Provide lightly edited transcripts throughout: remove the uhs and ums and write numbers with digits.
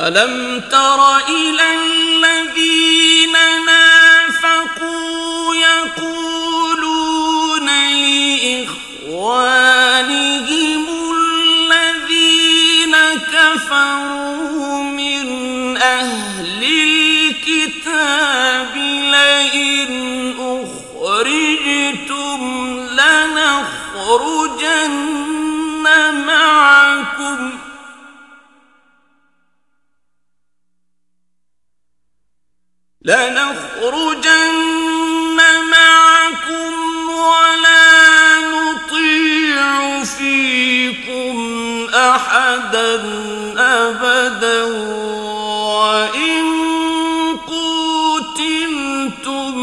ألم تر إلى الذين نافقوا يقولون لإخوانهم الذين كفروا من أهل الكتاب لئن أخرجتم لنخرجن معكم ولا نطيع فيكم أحدا أبدا وإن قوتلتم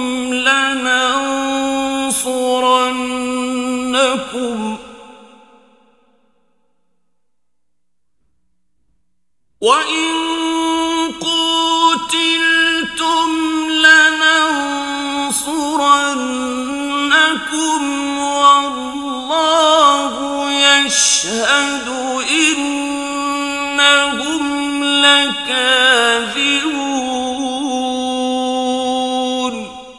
لننصرنكم والله يشهد إنهم لكاذبون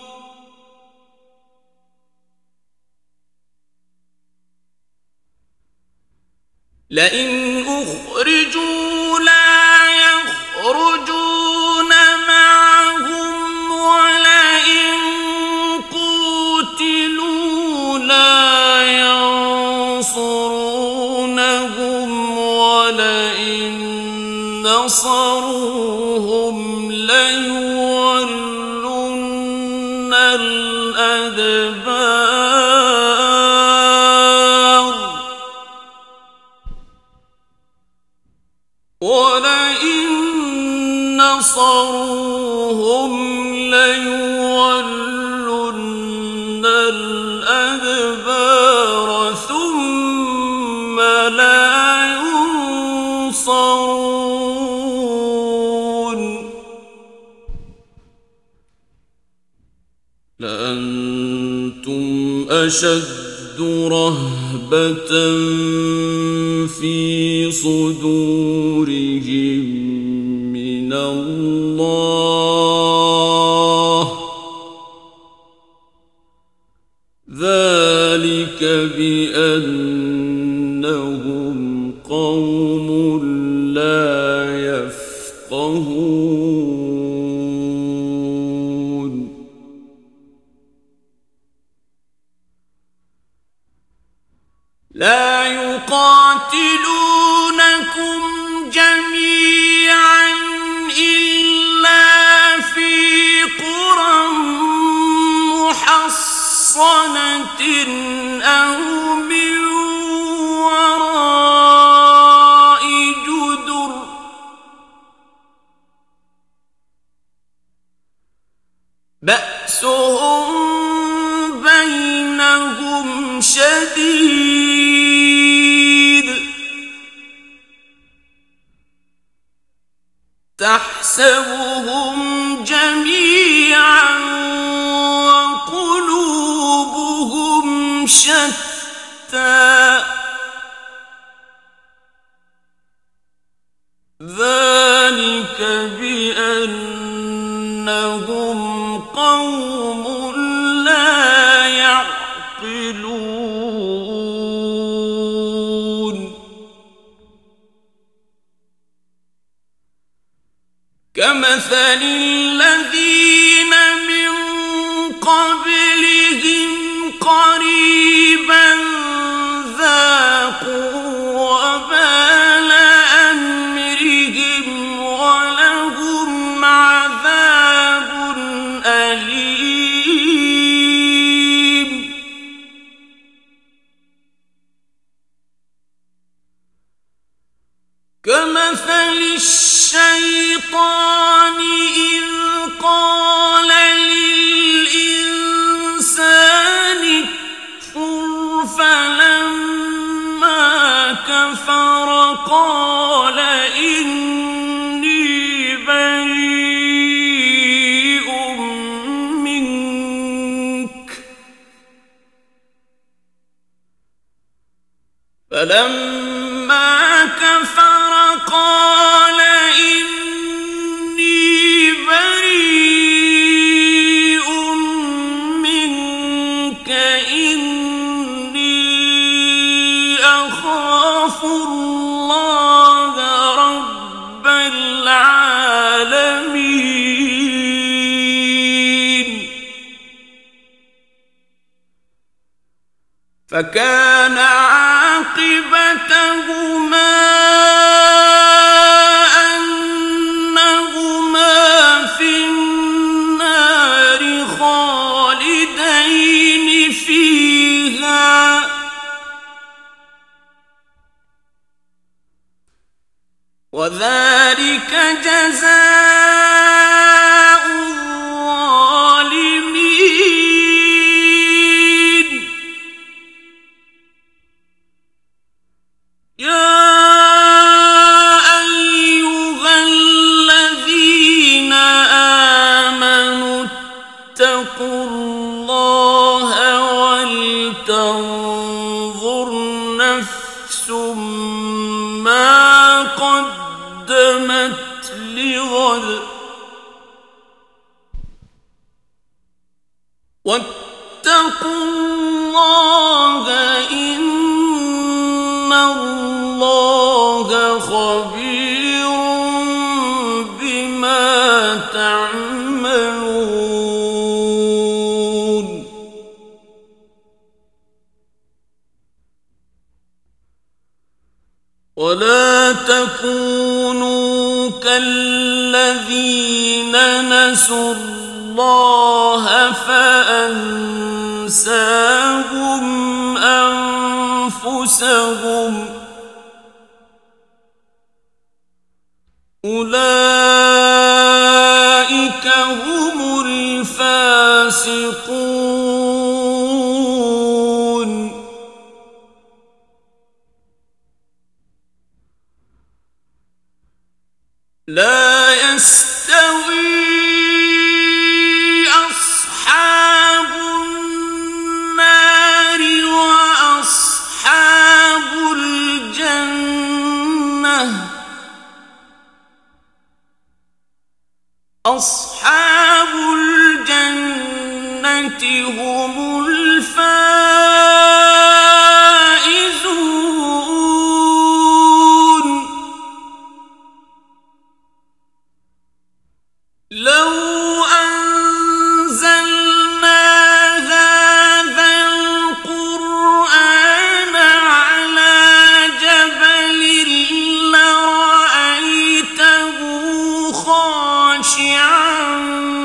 لئن أخرجوا لا يخرجون معهم ولئن قوتلوا لا ينصرونهم ولئن نصروهم ليولن الأدبار ثم لا ينصرون لأنتم أشد رهبة في صدورهم من الله ذلك بأنهم قوم لا يفقهون لا يقاتلونكم جميعا إلا في قرى محصنة أو من وراء جدر بأسهم بينهم شديد تحسبهم جميعا وقلوبهم شتى ذلك بأنهم قوم لا يعقلون كمثل الذين من قبلهم قريبا ذاقوا وبال أمرهم ولهم عذاب أليم كمثل الشيطان إذ قال للإنسان اكفر فلما كفر قال إني بريء منك فلما كفر قال إني فكان عاقبتهما أنهما في النار خالدين فيها وذلك جزاء الظالمين. يا أيها الذين آمنوا اتقوا الله ولتنظر نفس ما قدمت لغد واتقوا الله إن الله خبير بما تعملون. ولا تكونوا كالذين نسوا الله فأنساهم أنفسهم أولئك هم الفاسقون. لا يستوي أصحاب النار وأصحاب الجنة. أصحاب الجنة هم الفائزون. لو أنزلنا هذا القرآن على جبل لرأيته خاشعا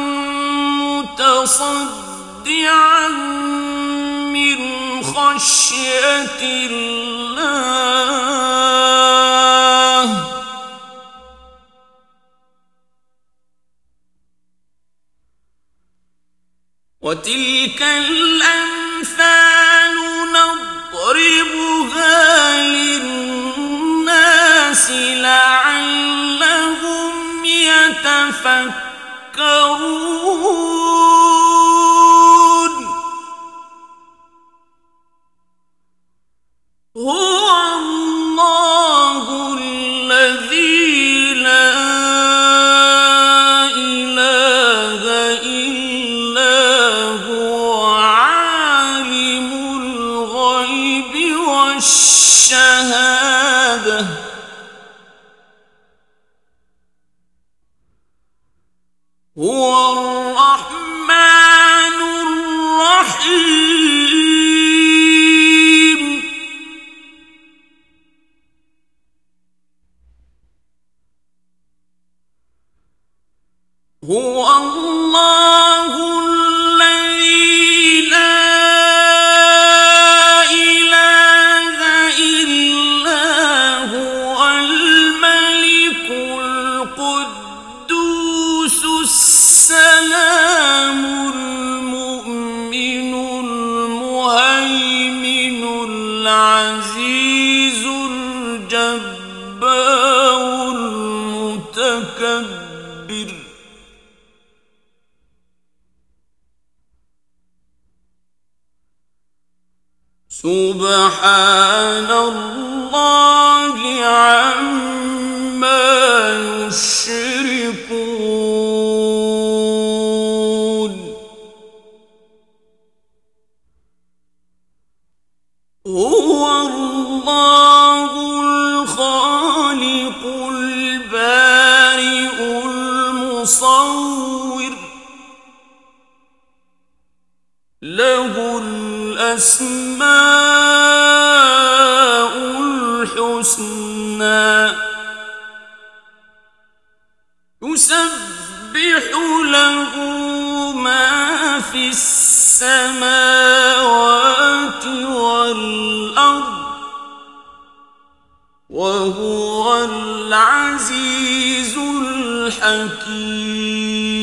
متصدعا من خشية الله. وتلك الأمثال نضربها للناس لعلهم يتفكرون. هو الله الذي لا إله إلا هو عالم الغيب والشهادة هو الرحمن الرحيم. هو الله الذي لا إله إلا هو الملك القدوس السلام المؤمن المهيمن العزيز الجبار المتكبر. سبحان الله عما يشركون. هو الله الخالق البارئ المصور له الأسماء يسبح له ما في السماوات والأرض وهو العزيز الحكيم